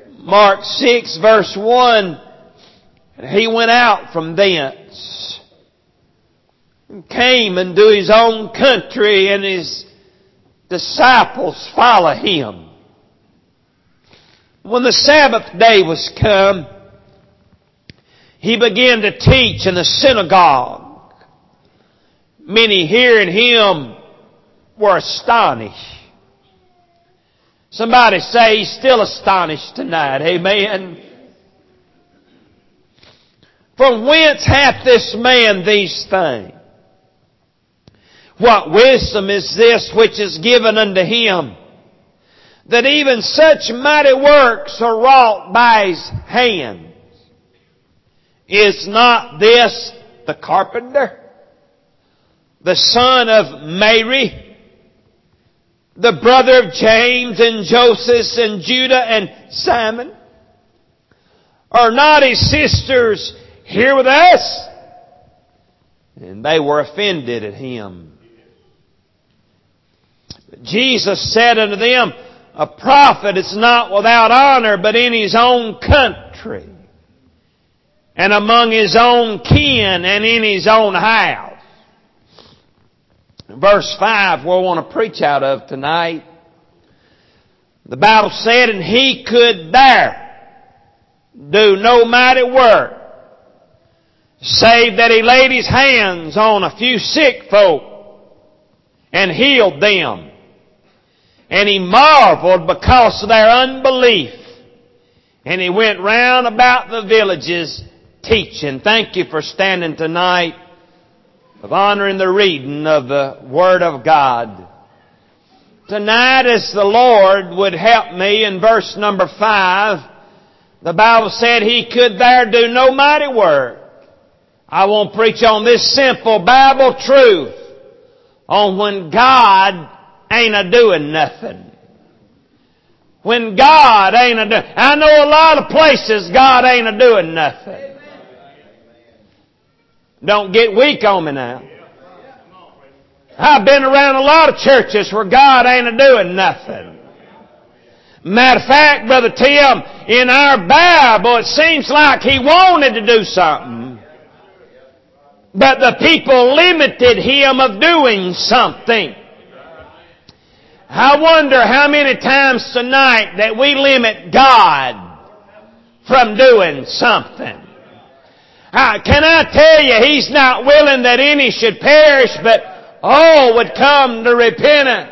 Mark 6 verse 1, he went out from thence and came into his own country, and his disciples followed him. When the Sabbath day was come, he began to teach in the synagogue. Many hearing him were astonished. Somebody say he's still astonished tonight. Amen. From whence hath this man these things? What wisdom is this which is given unto him, that even such mighty works are wrought by his hands? Is not this the carpenter, the son of Mary, the brother of James and Joseph and Judah and Simon? Are not his sisters here with us? And they were offended at him. But Jesus said unto them, a prophet is not without honor, but in his own country, and among his own kin, and in his own house. Verse 5, where I want to preach out of tonight, the Bible said, and he could there do no mighty work, save that he laid his hands on a few sick folk and healed them. And he marveled because of their unbelief. And he went round about the villages teaching. Thank you for standing tonight, of honoring the reading of the Word of God. Tonight, as the Lord would help me, in verse number 5, the Bible said he could there do no mighty work. I want to preach on this simple Bible truth on when God ain't a-doing nothing. When God ain't a-doing... I know a lot of places God ain't a-doing nothing. Don't get weak on me now. I've been around a lot of churches where God ain't a-doing nothing. Matter of fact, Brother Tim, in our Bible it seems like He wanted to do something, but the people limited Him of doing something. I wonder how many times tonight that we limit God from doing something. Can I tell you, He's not willing that any should perish, but all would come to repentance.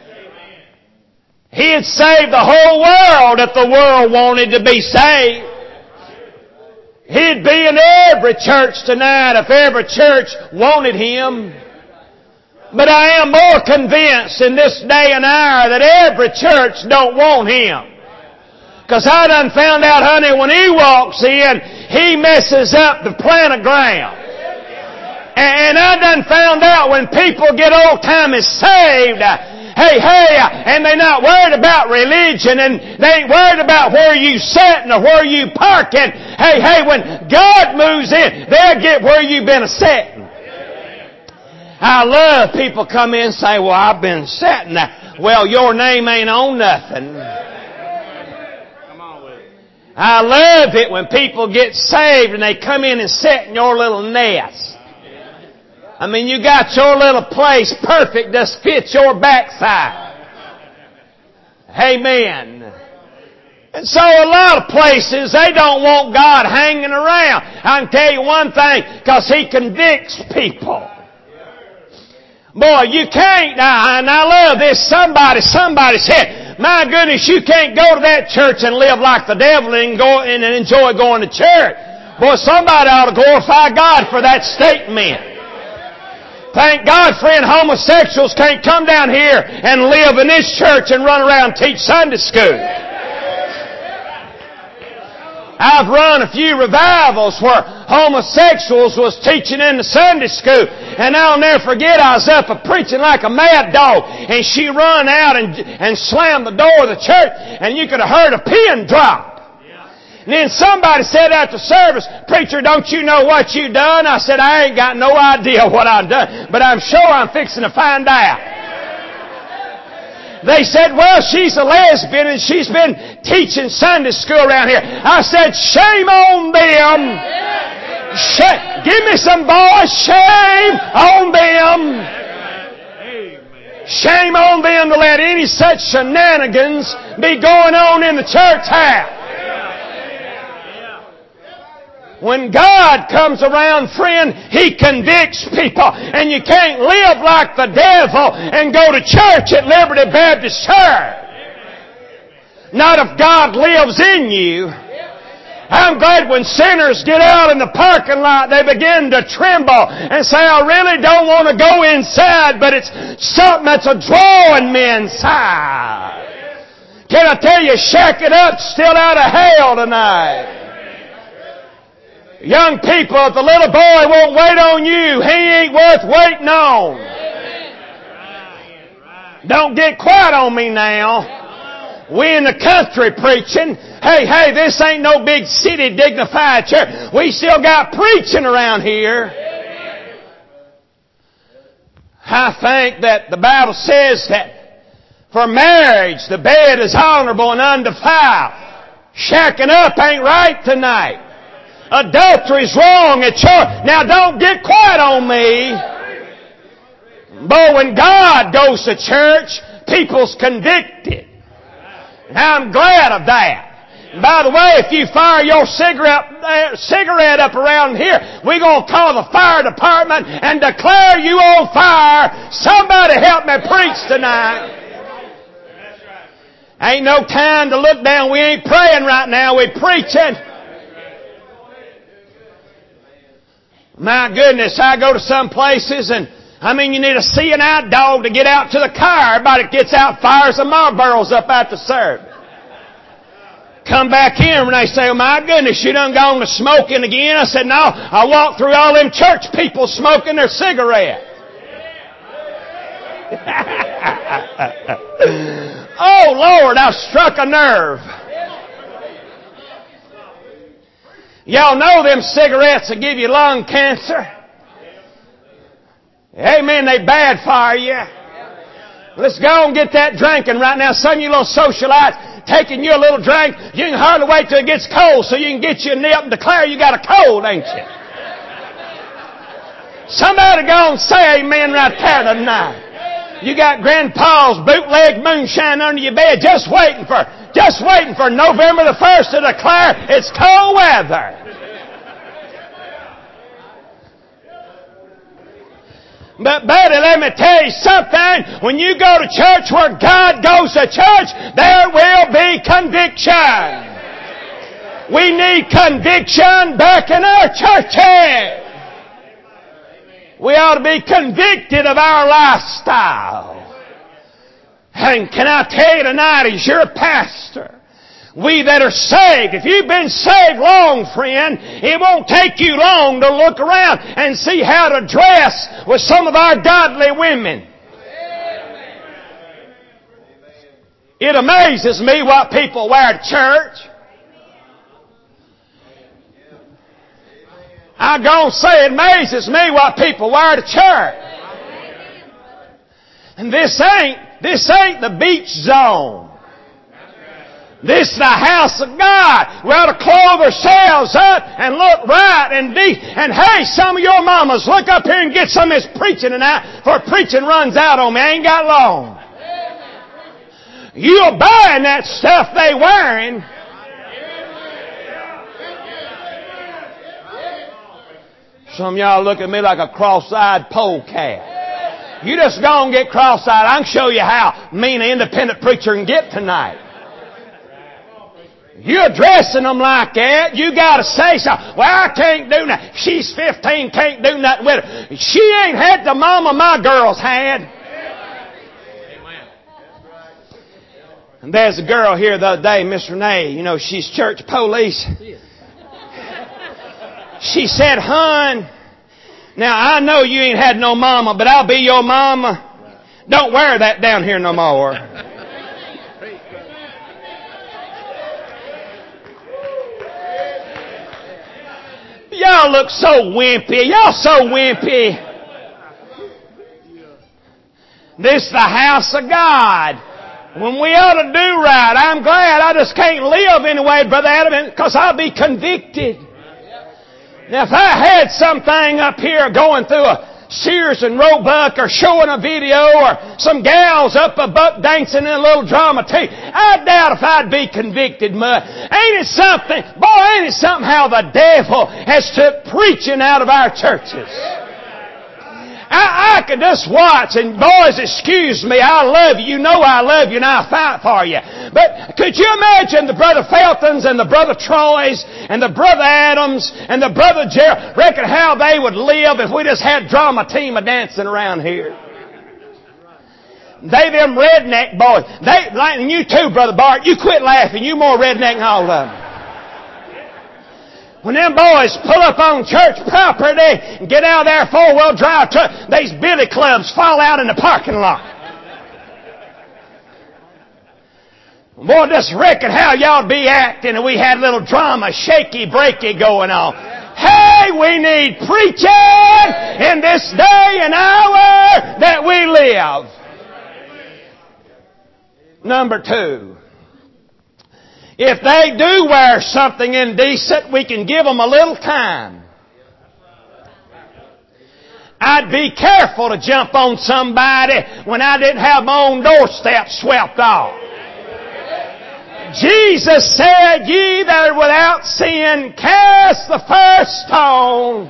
He'd save the whole world if the world wanted to be saved. He'd be in every church tonight if every church wanted Him. But I am more convinced in this day and hour that every church don't want Him. Because I done found out, honey, when He walks in, He messes up the planet ground. And I done found out when people get old-timey saved, and they're not worried about religion, and they ain't worried about where you sitting or where you parking. When God moves in, they'll get where you've been a-sitting. I love people come in and say, well, I've been sitting there. Well, your name ain't on nothing. I love it when people get saved and they come in and sit in your little nest. I mean, you got your little place perfect, just fits your backside. Amen. And so a lot of places, they don't want God hanging around. I can tell you one thing, because He convicts people. Boy, you can't, and I love this, somebody said, my goodness, you can't go to that church and live like the devil and go and enjoy going to church. Boy, somebody ought to glorify God for that statement. Thank God, friend, homosexuals can't come down here and live in this church and run around and teach Sunday school. I've run a few revivals where homosexuals was teaching in the Sunday school. And I'll never forget, I was up preaching like a mad dog. And she run out and slammed the door of the church. And you could have heard a pin drop. And then somebody said after service, preacher, don't you know what you done? I said, I ain't got no idea what I've done. But I'm sure I'm fixing to find out. They said, well, she's a lesbian and she's been teaching Sunday school around here. I said, shame on them. Give me some boys. Shame on them. Shame on them to let any such shenanigans be going on in the church house. When God comes around, friend, He convicts people. And you can't live like the devil and go to church at Liberty Baptist Church. Not if God lives in you. I'm glad when sinners get out in the parking lot, they begin to tremble and say, I really don't want to go inside, but it's something that's drawing me inside. Can I tell you, shack it up, still out of hell tonight. Young people, if the little boy won't wait on you, he ain't worth waiting on. Don't get quiet on me now. We in the country preaching. Hey, this ain't no big city dignified church. We still got preaching around here. I think that the Bible says that for marriage, the bed is honorable and undefiled. Shacking up ain't right tonight. Adultery's wrong at church. Now don't get quiet on me. But when God goes to church, people's convicted. And I'm glad of that. And by the way, if you fire your cigarette up around here, we're going to call the fire department and declare you on fire. Somebody help me preach tonight. Ain't no time to look down. We ain't praying right now. We're preaching. My goodness, I go to some places and, you need a CNI dog to get out to the car. Everybody gets out, fires the Marlboros up out the service. Come back in and they say, oh my goodness, you done gone to smoking again? I said, no, I walked through all them church people smoking their cigarettes. Oh Lord, I struck a nerve. Y'all know them cigarettes will give you lung cancer. Amen, they bad for you. Let's go and get that drinking right now. Some of you little socialites taking you a little drink. You can hardly wait till it gets cold so you can get you a nip and declare you got a cold, ain't you? Somebody go and say amen right there tonight. You got Grandpa's bootleg moonshine under your bed just waiting for November the 1st to declare it's cold weather. But buddy, let me tell you something. When you go to church where God goes to church, there will be conviction. We need conviction back in our churches. We ought to be convicted of our lifestyle. And can I tell you tonight, as your pastor, we that are saved, if you've been saved long, friend, it won't take you long to look around and see how to dress with some of our godly women. It amazes me what people wear to church. I'm going to say it amazes me what people wear to church. And this ain't the beach zone. This is the house of God. We ought to clothe ourselves up and look right and deep. And hey, some of your mamas, look up here and get some of this preaching tonight, for preaching runs out on me. I ain't got long. You're buying that stuff they wearing. Some of y'all look at me like a cross-eyed polecat. You just go and get cross-eyed. I can show you how mean an independent preacher can get tonight. You're addressing them like that. You got to say something. Well, I can't do nothing. She's 15, can't do nothing with her. She ain't had the mama my girls had. And there's a girl here the other day, Miss Renee. She's church police. She said, "Hon, now I know you ain't had no mama, but I'll be your mama. Don't wear that down here no more." Y'all look so wimpy. Y'all so wimpy. This is the house of God. When we ought to do right. I'm glad I just can't live anyway, Brother Adam, because I'll be convicted. Now, if I had something up here going through a Sears and Roebuck or showing a video or some gals up a buck dancing in a little drama tape, I doubt if I'd be convicted much. Ain't it something how the devil has took preaching out of our churches? I could just watch, and boys, excuse me, I love you. You know I love you, and I'll fight for you. But could you imagine the Brother Feltons and the Brother Troys and the Brother Adams and the Brother Gerald? Reckon how they would live if we just had drama team a dancing around here. They them redneck boys. And you too, Brother Bart. You quit laughing. You more redneck than all of them. When them boys pull up on church property and get out of their four-wheel drive truck, these billy clubs fall out in the parking lot. Boy, just reckon how y'all be acting if we had a little drama, shaky, breaky going on. Hey, we need preaching in this day and hour that we live. Number 2. If they do wear something indecent, we can give them a little time. I'd be careful to jump on somebody when I didn't have my own doorstep swept off. Jesus said, "Ye that are without sin, cast the first stone."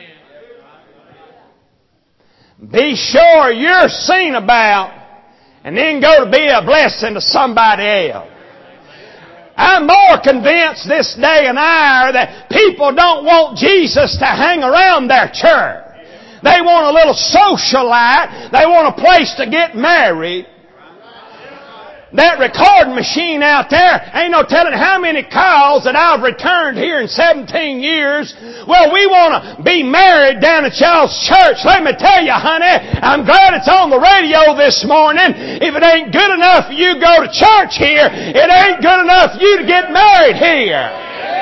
Be sure you're seen about, and then go to be a blessing to somebody else. I'm more convinced this day and hour that people don't want Jesus to hang around their church. They want a little socialite. They want a place to get married. That recording machine out there, ain't no telling how many calls that I've returned here in 17 years. Well, we want to be married down at y'all's church. Let me tell you, honey, I'm glad it's on the radio this morning. If it ain't good enough for you to go to church here, it ain't good enough for you to get married here.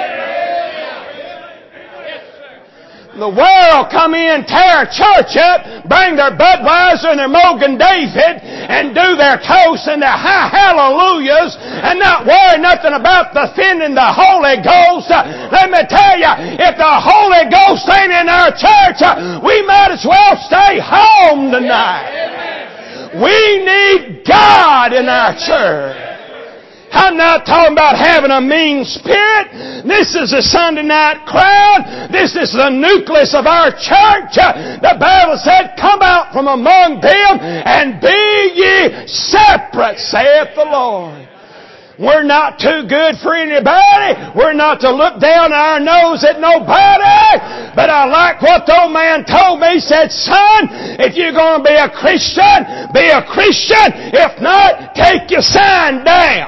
The world come in, tear church up, bring their Budweiser and their Mogan David, and do their toasts and their high hallelujahs, and not worry nothing about offending the Holy Ghost. Let me tell you, if the Holy Ghost ain't in our church, we might as well stay home tonight. We need God in our church. I'm not talking about having a mean spirit. This is a Sunday night crowd. This is the nucleus of our church. The Bible said, "Come out from among them and be ye separate, saith the Lord." We're not too good for anybody. We're not to look down our nose at nobody. But I like what the old man told me. He said, "Son, if you're going to be a Christian, be a Christian. If not, take your sign down."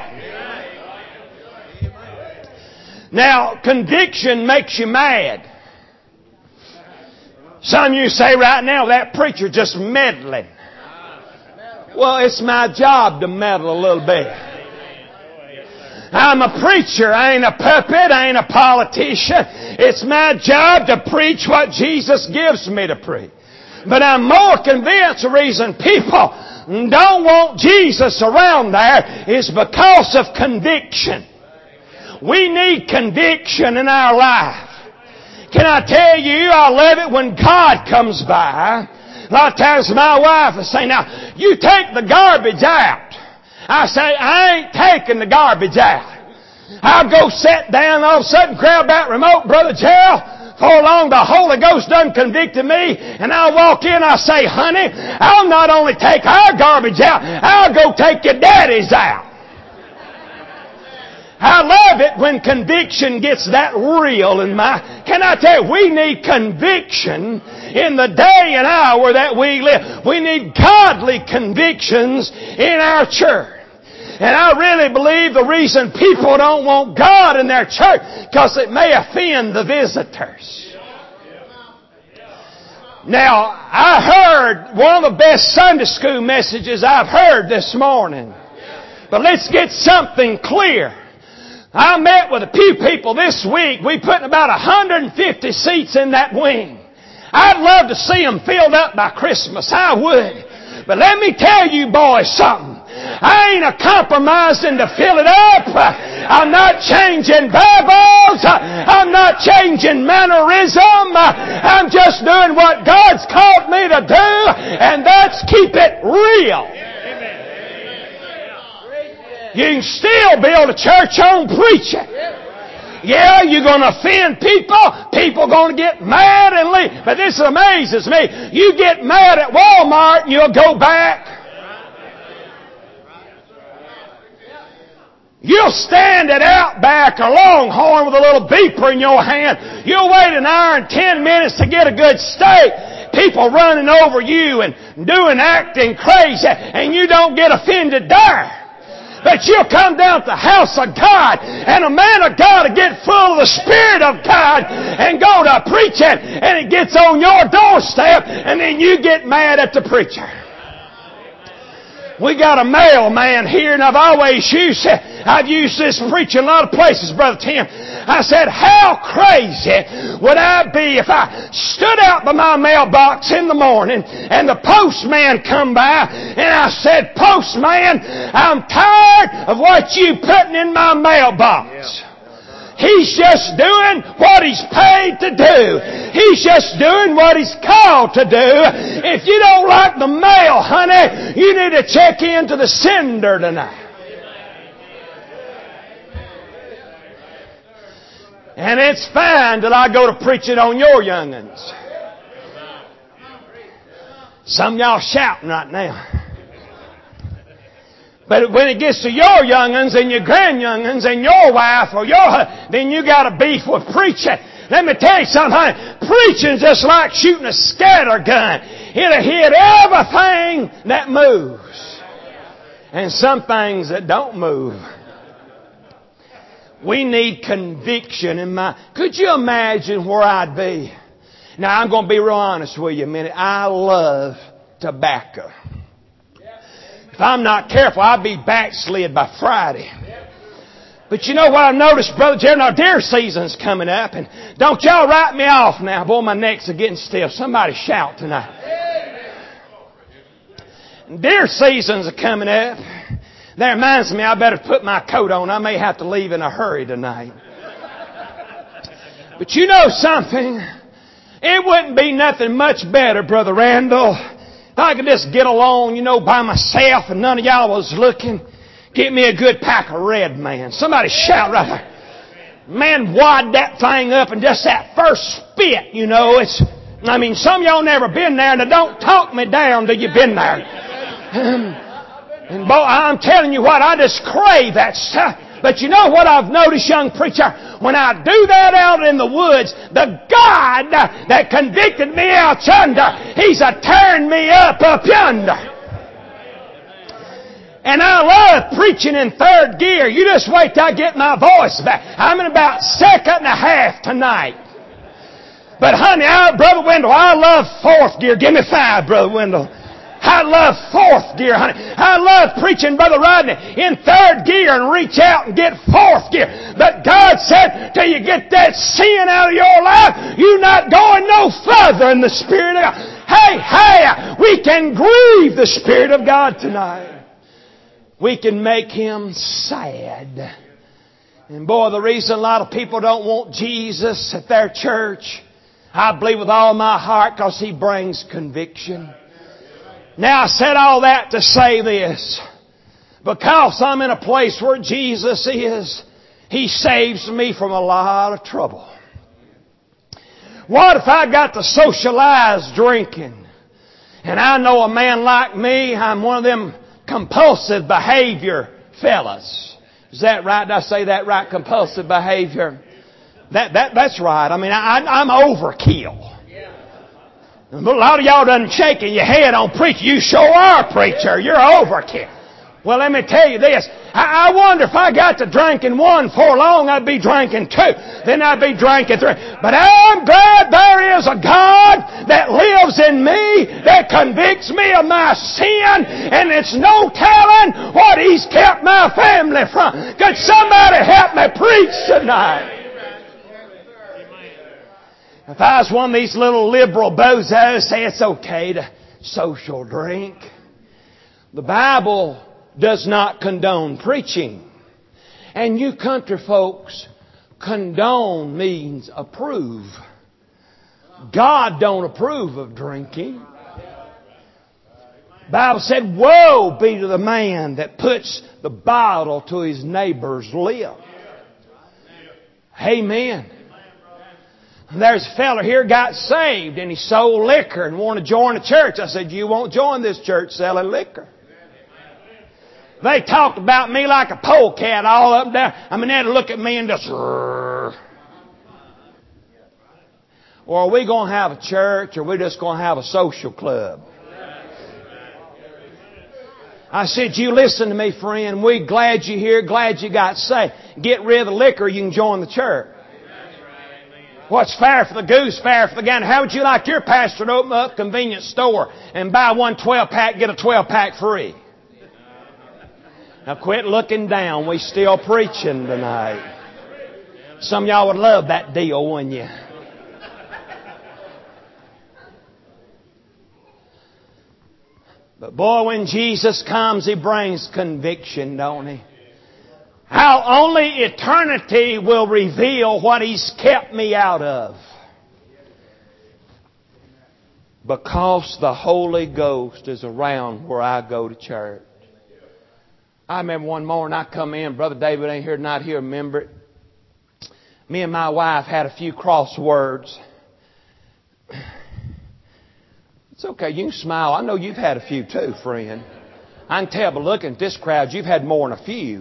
Now, conviction makes you mad. Some of you say right now, that preacher just meddling. Well, it's my job to meddle a little bit. I'm a preacher. I ain't a puppet. I ain't a politician. It's my job to preach what Jesus gives me to preach. But I'm more convinced the reason people don't want Jesus around there is because of conviction. We need conviction in our life. Can I tell you, I love it when God comes by. A lot of times my wife will say, "Now, you take the garbage out." I say, "I ain't taking the garbage out." I'll go sit down, all of a sudden grab that remote, Brother Gerald. For long the Holy Ghost done convicted me, and I'll walk in, I'll say, "Honey, I'll not only take our garbage out, I'll go take your daddy's out." I love it when conviction gets that real in my... Can I tell you, we need conviction in the day and hour that we live. We need godly convictions in our church. And I really believe the reason people don't want God in their church, because it may offend the visitors. Now, I heard one of the best Sunday school messages I've heard this morning. But let's get something clear. I met with a few people this week. We put about 150 seats in that wing. I'd love to see them filled up by Christmas. I would. But let me tell you boys something. I ain't a compromising to fill it up. I'm not changing Bibles. I'm not changing mannerism. I'm just doing what God's called me to do, and that's keep it real. You can still build a church on preaching. Yeah, you're going to offend people. People are going to get mad and leave. But this amazes me. You get mad at Walmart and you'll go back. You'll stand at Outback or Longhorn with a little beeper in your hand. You'll wait an hour and 10 minutes to get a good steak. People running over you and acting crazy, and you don't get offended there. But you'll come down to the house of God, and a man of God will get full of the Spirit of God and go to preaching, and it gets on your doorstep, and then you get mad at the preacher. We got a mailman here, and I've used this preaching in a lot of places, Brother Tim. I said, how crazy would I be if I stood out by my mailbox in the morning and the postman come by and I said, Postman, I'm tired of what you putting in my mailbox. He's just doing what he's paid to do. He's just doing what he's called to do. If you don't like the mail, honey, you need to check into the sender tonight. And it's fine till I go to preaching on your young'uns. Some of y'all shouting right now. But when it gets to your young'uns and your grandyoung'uns and your wife or your husband, then you got a beef with preaching. Let me tell you something, honey. Preaching's just like shooting a scatter gun. It'll hit everything that moves. And some things that don't move. We need conviction in my... Could you imagine where I'd be? Now, I'm going to be real honest with you a minute. I love tobacco. If I'm not careful, I'll be backslid by Friday. But you know what I've noticed, Brother Jerry? Now, deer season's coming up, and don't y'all write me off now. Boy, my necks are getting stiff. Somebody shout tonight. Deer season's coming up. That reminds me, I better put my coat on. I may have to leave in a hurry tonight. But you know something? It wouldn't be nothing much better, Brother Randall, if I could just get along, by myself and none of y'all was looking. Get me a good pack of Red Man. Somebody shout right there. Man, wad that thing up and just that first spit, some of y'all never been there, and don't talk me down till you've been there. And boy, I'm telling you what, I just crave that stuff. But you know what I've noticed, young preacher? When I do that out in the woods, the God that convicted me out yonder, He's a tearing me up yonder. And I love preaching in third gear. You just wait till I get my voice back. I'm in about second and a half tonight. But honey, Brother Wendell, I love fourth gear. Give me 5, Brother Wendell. I love fourth gear, honey. I love preaching, Brother Rodney, in third gear and reach out and get fourth gear. But God said, till you get that sin out of your life, you're not going no further in the Spirit of God. Hey, we can grieve the Spirit of God tonight. We can make Him sad. And boy, the reason a lot of people don't want Jesus at their church, I believe with all my heart, because He brings conviction. Now, I said all that to say this. Because I'm in a place where Jesus is, He saves me from a lot of trouble. What if I got to socialize drinking? And I know a man like me, I'm one of them compulsive behavior fellas. Is that right? Did I say that right? Compulsive behavior. That's right. I'm overkill. A lot of y'all done shaking your head on preaching. You sure are, preacher. You're overkill. Well, let me tell you this. I wonder if I got to drinking 1 for long, I'd be drinking 2. Then I'd be drinking 3. But I'm glad there is a God that lives in me, that convicts me of my sin, and it's no telling what He's kept my family from. Could somebody help me preach tonight? If I was one of these little liberal bozos, say it's okay to social drink. The Bible does not condone preaching. And you country folks, condone means approve. God don't approve of drinking. The Bible said, woe be to the man that puts the bottle to his neighbor's lip. Amen. There's a fella here got saved and he sold liquor and wanted to join a church. I said, you won't join this church selling liquor. They talked about me like a polecat all up and down. I mean, they had to look at me and just... Or are we going to have a church or are we just going to have a social club? I said, you listen to me, friend. We're glad you're here, glad you got saved. Get rid of the liquor, you can join the church. What's fair for the goose, fair for the gander? How would you like your pastor to open up a convenience store and buy one 12-pack, get a 12-pack free? Now quit looking down. We still preaching tonight. Some of y'all would love that deal, wouldn't you? But boy, when Jesus comes, He brings conviction, don't He? How only eternity will reveal what He's kept me out of. Because the Holy Ghost is around where I go to church. I remember one morning I come in, Brother David ain't here tonight, he'll remember it. Me and my wife had a few crosswords. It's okay, you can smile. I know you've had a few too, friend. I can tell by looking at this crowd, you've had more than a few.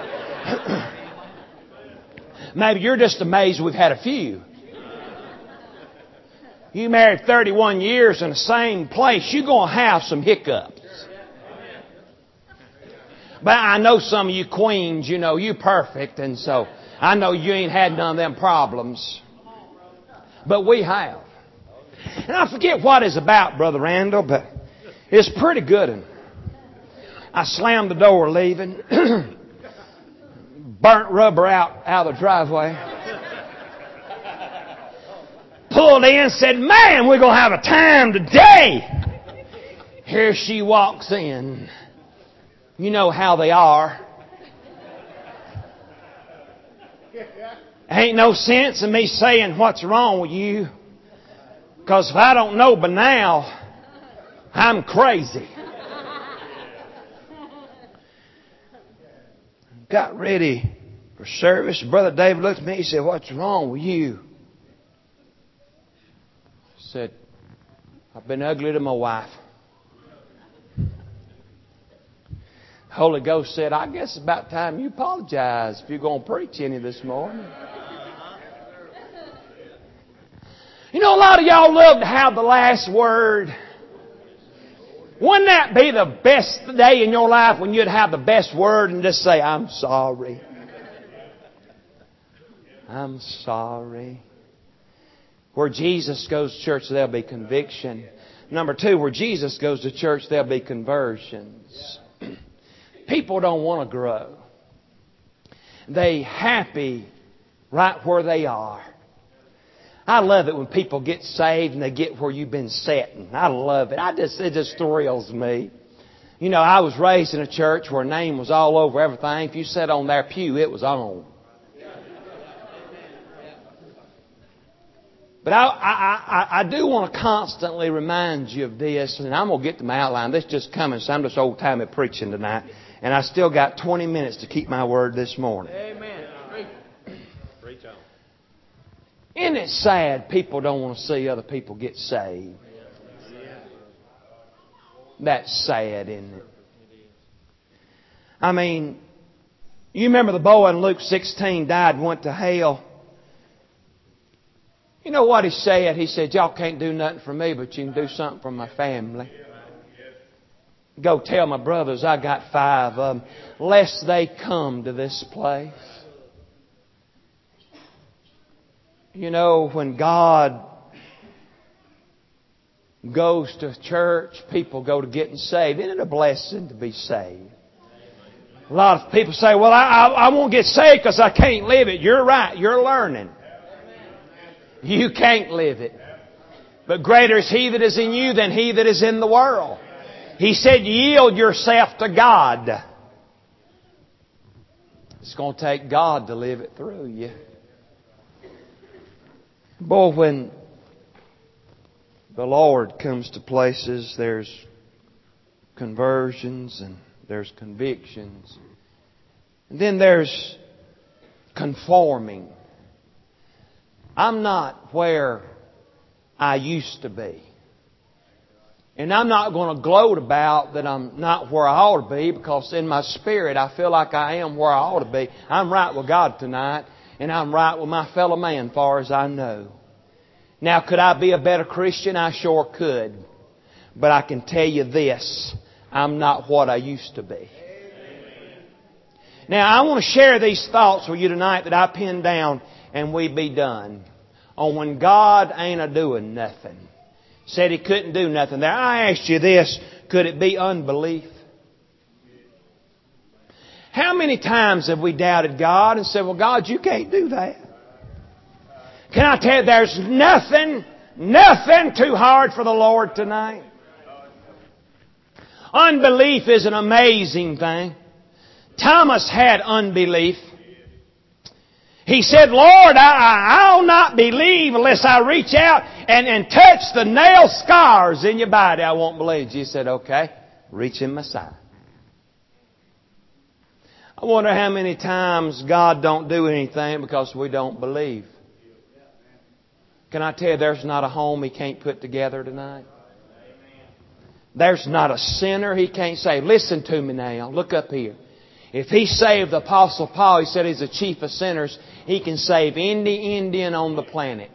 Maybe you're just amazed we've had a few. You married 31 years in the same place, you're going to have some hiccups. But I know some of you queens, you know, you're perfect, and so I know you ain't had none of them problems. But we have. And I forget what it's about, Brother Randall, but it's pretty good. And I slammed the door leaving. Burnt rubber out of the driveway. Pulled in, said, man, we're going to have a time today. Here she walks in. You know how they are. Ain't no sense in me saying what's wrong with you. Because if I don't know by now, I'm crazy. Got ready for service. Brother David looked at me and said, what's wrong with you? I said, I've been ugly to my wife. Holy Ghost said, I guess it's about time you apologize if you're going to preach any this morning. You know, a lot of y'all love to have the last word. Wouldn't that be the best day in your life when you'd have the best word and just say, I'm sorry. I'm sorry. Where Jesus goes to church, there'll be conviction. Number two, where Jesus goes to church, there'll be conversions. People don't want to grow. They happy right where they are. I love it when people get saved and they get where you've been setting. I love it. It just thrills me. You know, I was raised in a church where name was all over everything. If you sat on their pew, it was on. But I do want to constantly remind you of this, and I'm going to get to my outline. This is just coming, so I'm just old-timey preaching tonight. And I still got 20 minutes to keep my word this morning. Amen. Preach on. Isn't it sad people don't want to see other people get saved? That's sad, isn't it? I mean, you remember the boy in Luke 16 died and went to hell. You know what he said? He said, y'all can't do nothing for me, but you can do something for my family. Go tell my brothers I got 5 of them, lest they come to this place. You know, when God goes to church, people go to getting saved. Isn't it a blessing to be saved? A lot of people say, well, I won't get saved because I can't live it. You're right. You're learning. You can't live it. But greater is He that is in you than he that is in the world. He said, yield yourself to God. It's going to take God to live it through you. Boy, when the Lord comes to places, there's conversions and there's convictions. And then there's conforming. I'm not where I used to be. And I'm not going to gloat about that I'm not where I ought to be, because in my spirit I feel like I am where I ought to be. I'm right with God tonight, and I'm right with my fellow man as far as I know. Now, could I be a better Christian? I sure could. But I can tell you this, I'm not what I used to be. Now, I want to share these thoughts with you tonight that I pinned down, and we be done, on when God ain't a-doing nothing. Said He couldn't do nothing there. I asked you this, could it be unbelief? How many times have we doubted God and said, well, God, you can't do that? Can I tell you, there's nothing too hard for the Lord tonight. Unbelief is an amazing thing. Thomas had unbelief. He said, Lord, I'll not believe unless I reach out and touch the nail scars in your body. I won't believe. Jesus said, okay, reach in my side. I wonder how many times God don't do anything because we don't believe. Can I tell you, there's not a home He can't put together tonight? There's not a sinner He can't save. Listen to me now. Look up here. If He saved the Apostle Paul, He said He's the chief of sinners, He can save any Indian on the planet.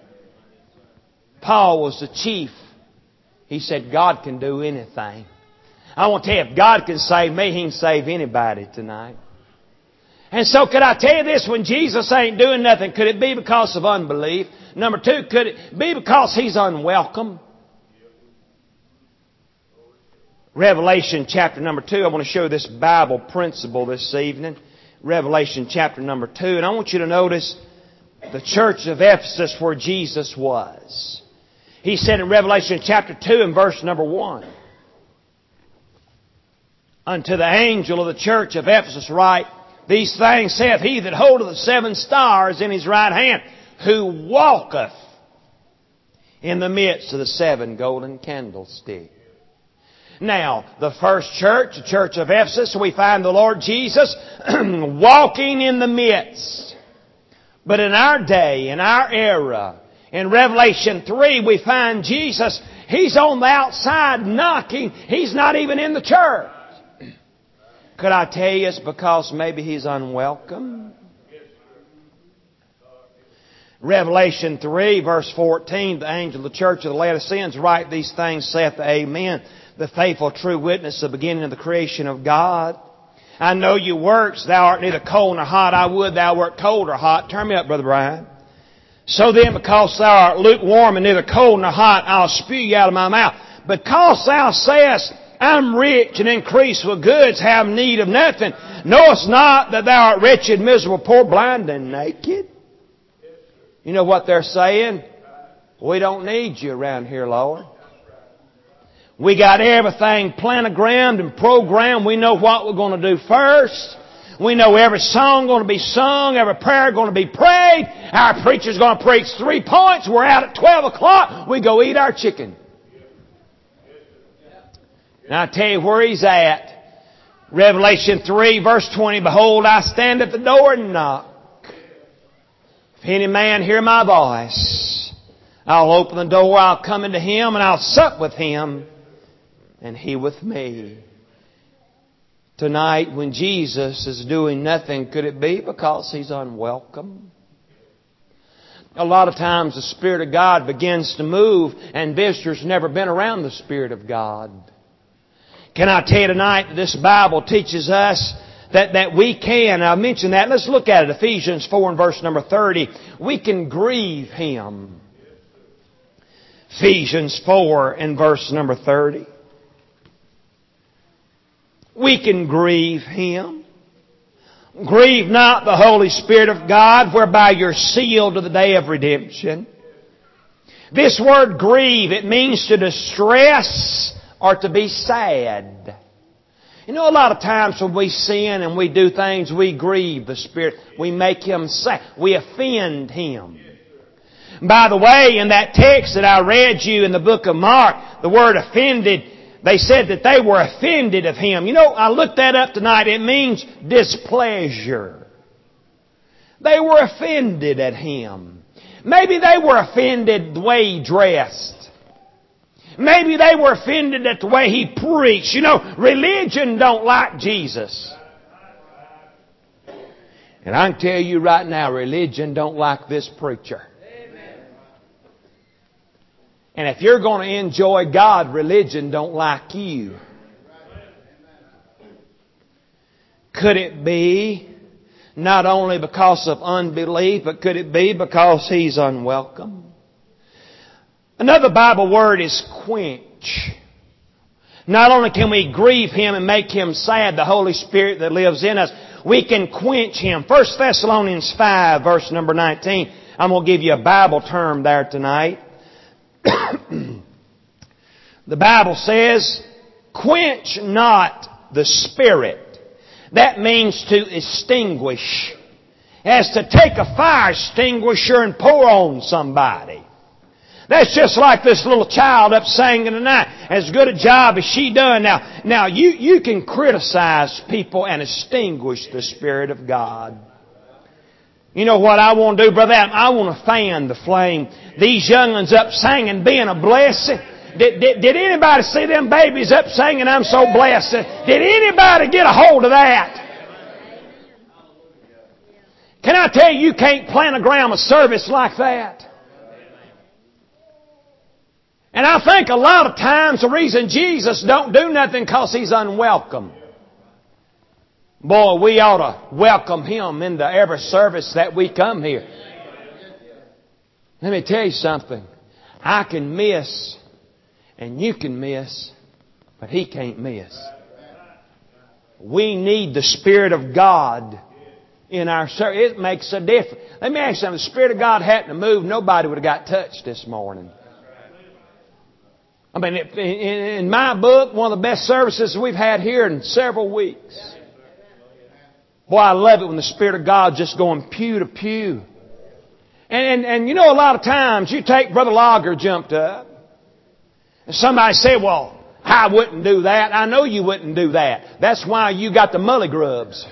Paul was the chief. He said God can do anything. I want to tell you, if God can save me, He can save anybody tonight. And so could I tell you this, when Jesus ain't doing nothing, could it be because of unbelief? Number two, could it be because He's unwelcome? Revelation chapter number 2. I want to show this Bible principle this evening. Revelation chapter number 2. And I want you to notice the church of Ephesus where Jesus was. He said in Revelation chapter 2 and verse number 1. Unto the angel of the church of Ephesus write, these things saith He that holdeth the 7 stars in his right hand, who walketh in the midst of the 7 golden candlesticks. Now, the first church, the church of Ephesus, we find the Lord Jesus walking in the midst. But in our day, in our era, in Revelation 3, we find Jesus, He's on the outside knocking. He's not even in the church. Could I tell you it's because maybe He's unwelcome? Revelation 3, verse 14, the angel of the church of the Laodiceans write, these things saith the Amen, the faithful true witness, the beginning of the creation of God. I know your works, thou art neither cold nor hot. I would thou wert cold or hot. Turn me up, Brother Brian. So then, because thou art lukewarm and neither cold nor hot, I'll spew you out of my mouth. Because thou sayest, I'm rich and increase with goods, have need of nothing. Knowest not that thou art wretched, miserable, poor, blind, and naked? You know what they're saying? We don't need you around here, Lord. We got everything planogrammed and programmed. We know what we're going to do first. We know every song going to be sung, every prayer going to be prayed. Our preacher's going to preach 3 points. We're out at 12 o'clock. We go eat our chicken. Now I tell you where He's at. Revelation 3 verse 20, behold, I stand at the door and knock. If any man hear my voice, I'll open the door, I'll come into him, and I'll sup with him, and he with me. Tonight, when Jesus is doing nothing, could it be because He's unwelcome? A lot of times the Spirit of God begins to move, and visitors never been around the Spirit of God. Can I tell you tonight that this Bible teaches us that we can, I mentioned that, let's look at it, Ephesians 4 and verse number 30. We can grieve Him. Ephesians 4 and verse number 30. We can grieve Him. Grieve not the Holy Spirit of God, whereby you're sealed to the day of redemption. This word grieve, it means to distress or to be sad. You know, a lot of times when we sin and we do things, we grieve the Spirit. We make Him sad. We offend Him. By the way, in that text that I read you in the book of Mark, the word offended, they said that they were offended of Him. You know, I looked that up tonight. It means displeasure. They were offended at Him. Maybe they were offended the way He dressed. Maybe they were offended at the way He preached. You know, religion don't like Jesus. And I can tell you right now, religion don't like this preacher. And if you're going to enjoy God, religion don't like you. Could it be not only because of unbelief, but could it be because He's unwelcome? Another Bible word is quench. Not only can we grieve Him and make Him sad, the Holy Spirit that lives in us, we can quench Him. 1 Thessalonians 5, verse number 19. I'm going to give you a Bible term there tonight. The Bible says, quench not the Spirit. That means to extinguish. As to take a fire extinguisher and pour on somebody. That's just like this little child up singing tonight. As good a job as she done. Now you can criticize people and extinguish the Spirit of God. You know what I want to do, Brother Adam? I want to fan the flame. These young ones up singing, being a blessing. Did anybody see them babies up singing, I'm so blessed? Did anybody get a hold of that? Can I tell you can't plan a ground of service like that? And I think a lot of times the reason Jesus don't do nothing because He's unwelcome. Boy, we ought to welcome Him into every service that we come here. Let me tell you something. I can miss and you can miss, but He can't miss. We need the Spirit of God in our service. It makes a difference. Let me ask you something. If the Spirit of God hadn't to move, nobody would have got touched this morning. I mean, in my book, one of the best services we've had here in several weeks. Boy, I love it when the Spirit of God just going pew to pew. And you know, a lot of times you take Brother Lager jumped up. And somebody say, well, I wouldn't do that. I know you wouldn't do that. That's why you got the mully grubs.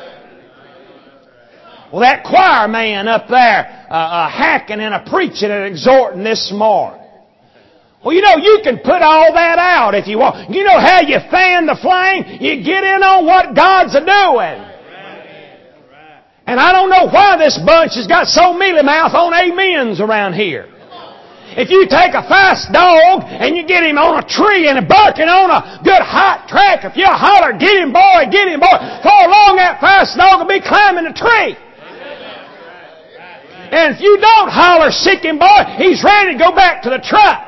Well, that choir man up there hacking and preaching and exhorting this morning. Well, you know, you can put all that out if you want. You know how you fan the flame? You get in on what God's a-doing. And I don't know why this bunch has got so mealy mouth on amens around here. If you take a fast dog and you get him on a tree and barking on a good hot track, if you holler, get him boy, before long that fast dog will be climbing the tree. And if you don't holler, sick him boy, he's ready to go back to the truck.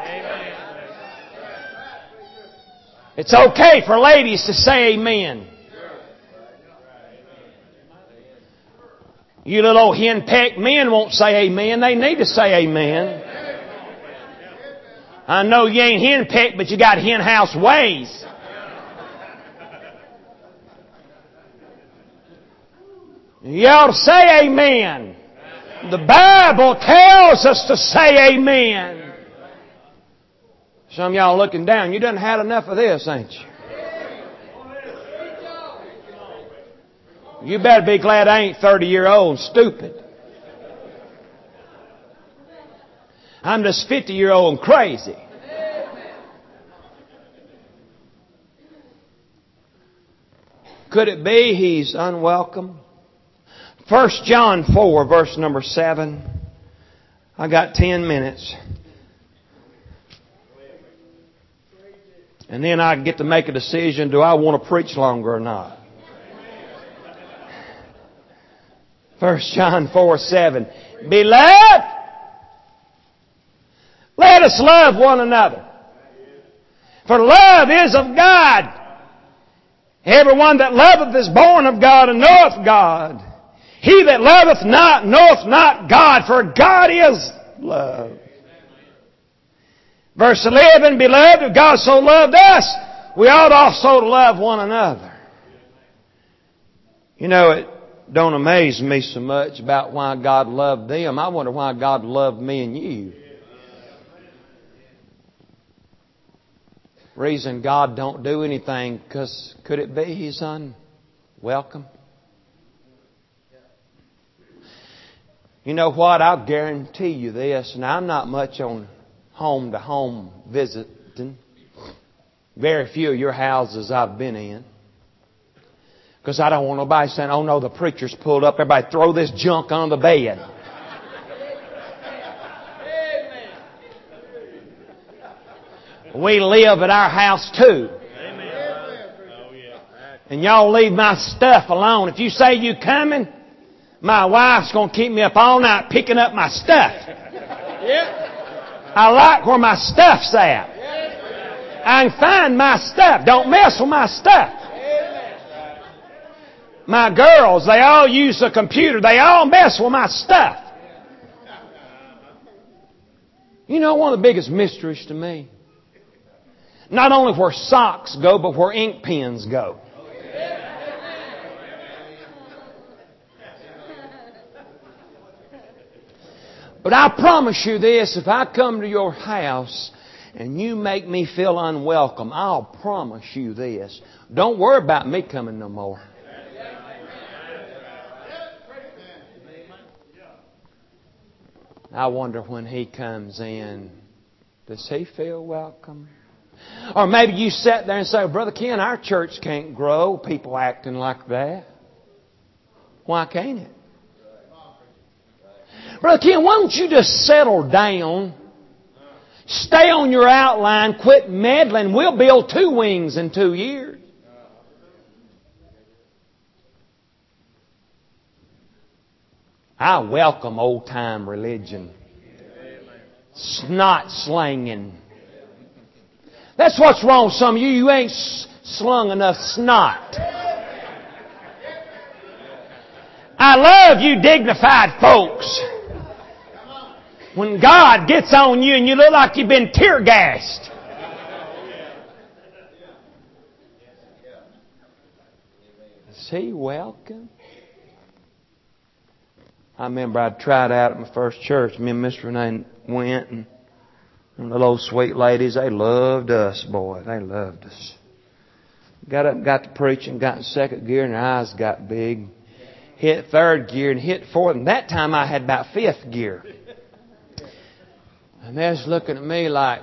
It's okay for ladies to say amen. You little old henpecked men won't say amen. They need to say amen. I know you ain't henpecked, but you got henhouse ways. You ought to say amen. The Bible tells us to say amen. Some of y'all looking down. You done had enough of this, ain't you? You better be glad I ain't 30-year-old and stupid. I'm just 50-year-old and crazy. Could it be He's unwelcome? 1 John 4, verse number 7. I got 10 minutes. And then I get to make a decision, do I want to preach longer or not? 1 John 4, 7. Beloved, let us love one another. For love is of God. Everyone that loveth is born of God and knoweth God. He that loveth not knoweth not God, for God is love. Verse 11, Beloved, if God so loved us, we ought also to love one another. You know, it don't amaze me so much about why God loved them. I wonder why God loved me and you. Reason God don't do anything, because could it be He's unwelcome? You know what? I'll guarantee you this, and I'm not much on home-to-home visiting. Very few of your houses I've been in. Because I don't want nobody saying, oh no, the preacher's pulled up. Everybody throw this junk on the bed. We live at our house too. And y'all leave my stuff alone. If you say you coming, my wife's going to keep me up all night picking up my stuff. I like where my stuff's at. I can find my stuff. Don't mess with my stuff. My girls, they all use the computer. They all mess with my stuff. You know one of the biggest mysteries to me? Not only where socks go, but where ink pens go. But I promise you this, if I come to your house and you make me feel unwelcome, I'll promise you this. Don't worry about me coming no more. I wonder when He comes in, does He feel welcome? Or maybe you sit there and say, Brother Ken, our church can't grow. People acting like that. Why can't it? Brother Ken, why don't you just settle down? Stay on your outline. Quit meddling. We'll build 2 wings in 2 years. I welcome old-time religion. Snot slanging. That's what's wrong with some of you. You ain't slung enough snot. I love you dignified folks. When God gets on you and you look like you've been tear gassed. Is He welcome? I remember I tried out at my first church. Me and Miss Renee went, and the little sweet ladies, they loved us, boy. They loved us. Got up and got to preaching, got in 2nd gear, and their eyes got big. Hit 3rd gear and hit 4th, and that time I had about 5th gear. And they was looking at me like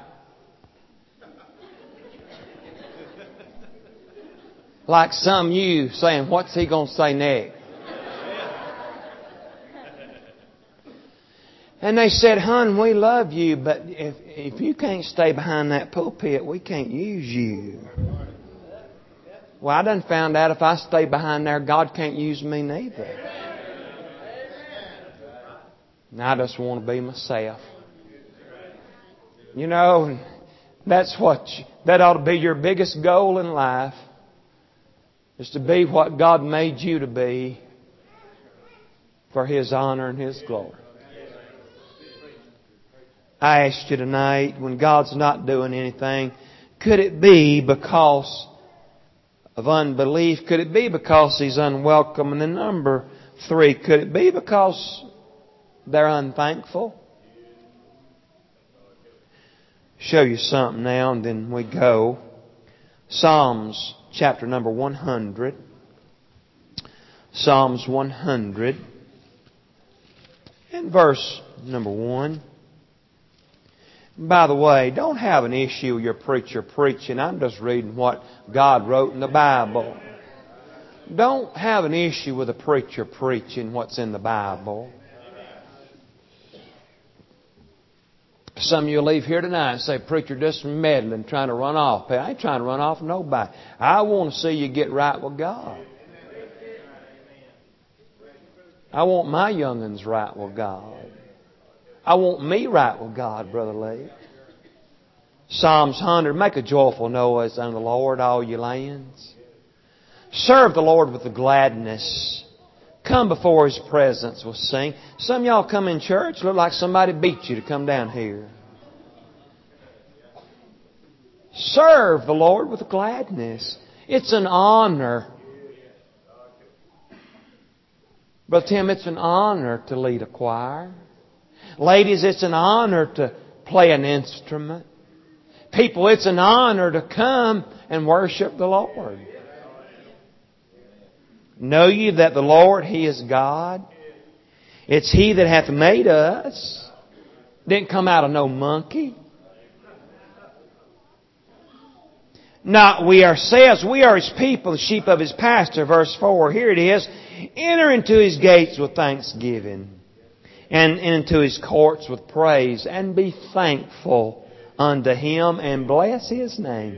some of you saying, what's he going to say next? And they said, hon, we love you, but if you can't stay behind that pulpit, we can't use you. Well, I done found out if I stay behind there, God can't use me neither. And I just want to be myself. You know, that ought to be your biggest goal in life, is to be what God made you to be for His honor and His glory. I asked you tonight, when God's not doing anything, could it be because of unbelief? Could it be because He's unwelcome? And then number 3, could it be because they're unthankful? Show you something now and then we go. Psalms chapter number 100. Psalms 100 and verse number 1. By the way, don't have an issue with your preacher preaching. I'm just reading what God wrote in the Bible. Don't have an issue with a preacher preaching what's in the Bible. Some of you leave here tonight and say, preacher, just meddling, trying to run off. I ain't trying to run off nobody. I want to see you get right with God. I want my young'uns right with God. I want me right with God, Brother Lee. Psalms 100, make a joyful noise unto the Lord, all ye lands. Serve the Lord with the gladness. Come before His presence with sing. Some of y'all come in church, look like somebody beat you to come down here. Serve the Lord with gladness. It's an honor Brother Tim, it's an honor to lead a choir. Ladies, it's an honor to play an instrument. People, it's an honor to come and worship the Lord. Know ye that the Lord, He is God. It's He that hath made us. Didn't come out of no monkey. Not we ourselves. We are His people, the sheep of His pasture. Verse 4. Here it is. Enter into His gates with thanksgiving, and into His courts with praise, and be thankful unto Him, and bless His name.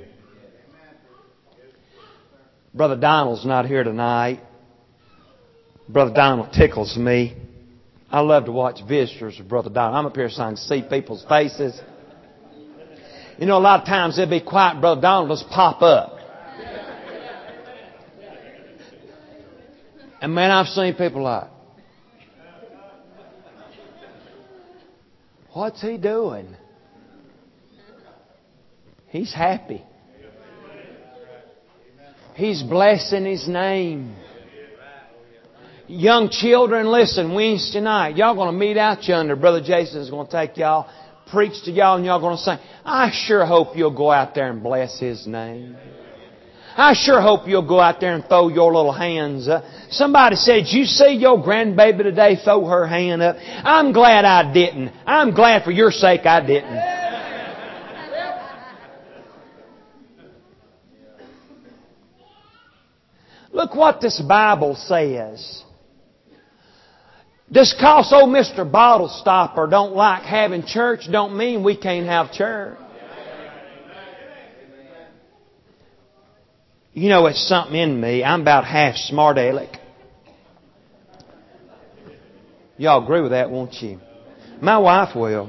Brother Donald's not here tonight. Brother Donald tickles me. I love to watch visitors with Brother Donald. I'm up here so I can see people's faces. You know, a lot of times they'll be quiet, Brother Donald will just pop up. And man, I've seen people like, what's he doing? He's happy. He's blessing His name. Young children, listen, Wednesday night, y'all going to meet out yonder. Brother Jason is going to take y'all, preach to y'all, and y'all going to sing. I sure hope you'll go out there and bless His name. I sure hope you'll go out there and throw your little hands up. Somebody said, you see your grandbaby today throw her hand up? I'm glad I didn't. I'm glad for your sake I didn't. Look what this Bible says. Just cause old Mr. Bottle Stopper don't like having church don't mean we can't have church. You know, it's something in me. I'm about half smart aleck. Y'all agree with that, won't you? My wife will.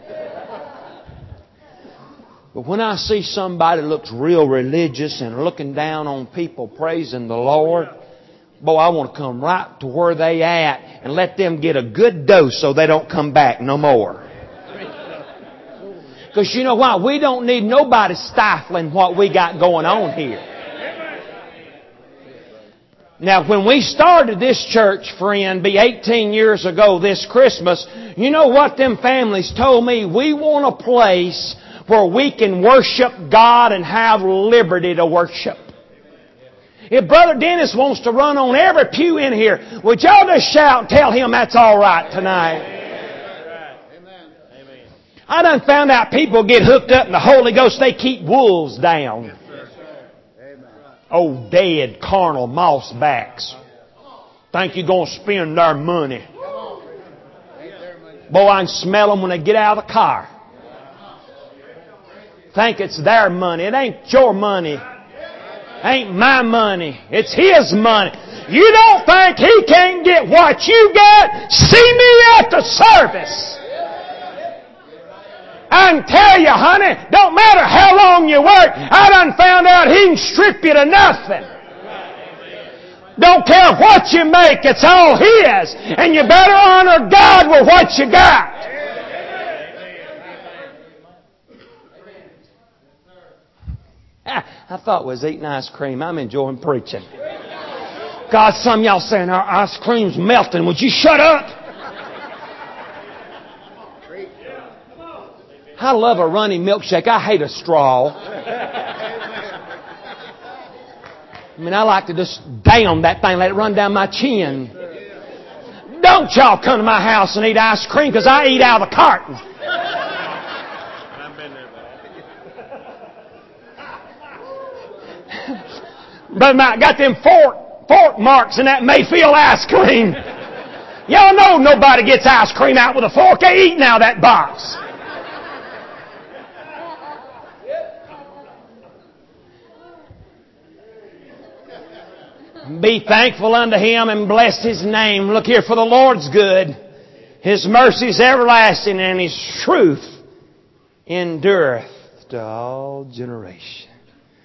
But when I see somebody that looks real religious and looking down on people praising the Lord, boy, I want to come right to where they at and let them get a good dose so they don't come back no more. Because you know why? We don't need nobody stifling what we got going on here. Now, when we started this church, friend, be 18 years ago this Christmas, you know what them families told me? We want a place where we can worship God and have liberty to worship. If Brother Dennis wants to run on every pew in here, would y'all just shout and tell him that's all right tonight? Amen. I done found out people get hooked up in the Holy Ghost, they keep wolves down. Oh, dead, carnal moss backs. Think you're going to spend their money. Boy, I can smell them when they get out of the car. Think it's their money. It ain't your money. Ain't my money. It's His money. You don't think He can't get what you got? See me at the service. I can tell you, honey, don't matter how long you work, I done found out He can strip you to nothing. Don't care what you make, it's all His. And you better honor God with what you got. I thought we was eating ice cream. I'm enjoying preaching. God, some of y'all saying our ice cream's melting. Would you shut up? I love a runny milkshake. I hate a straw. I mean, I like to just down that thing, let it run down my chin. Don't y'all come to my house and eat ice cream because I eat out of the carton. Brother Mike got them fork marks in that Mayfield ice cream. Y'all know nobody gets ice cream out with a fork. They eating out of that box. Be thankful unto Him and bless His name. Look here, for the Lord's good. His mercy is everlasting and His truth endureth to all generations.